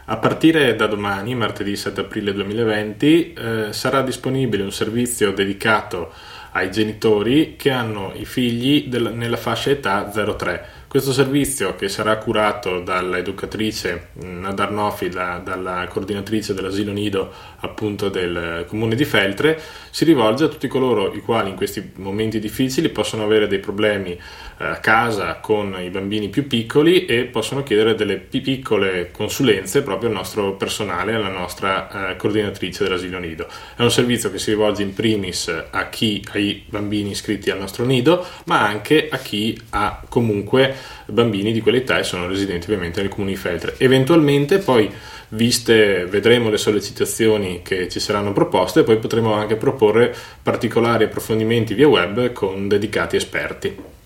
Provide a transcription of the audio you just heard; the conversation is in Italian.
A partire da domani, martedì 7 aprile 2020, sarà disponibile un servizio dedicato ai genitori che hanno i figli nella fascia età 0-3. Questo servizio, che sarà curato dall'educatrice Nadar Nofi, dalla coordinatrice dell'asilo nido appunto del comune di Feltre, si rivolge a tutti coloro i quali in questi momenti difficili possono avere dei problemi a casa con i bambini più piccoli e possono chiedere delle piccole consulenze proprio al nostro personale, alla nostra coordinatrice dell'asilo nido. È un servizio che si rivolge in primis ai bambini iscritti al nostro nido, ma anche a chi ha comunque bambini di quell'età e sono residenti ovviamente nel comune di Feltre. Eventualmente poi, vedremo le sollecitazioni che ci saranno proposte, poi potremo anche proporre particolari approfondimenti via web con dedicati esperti.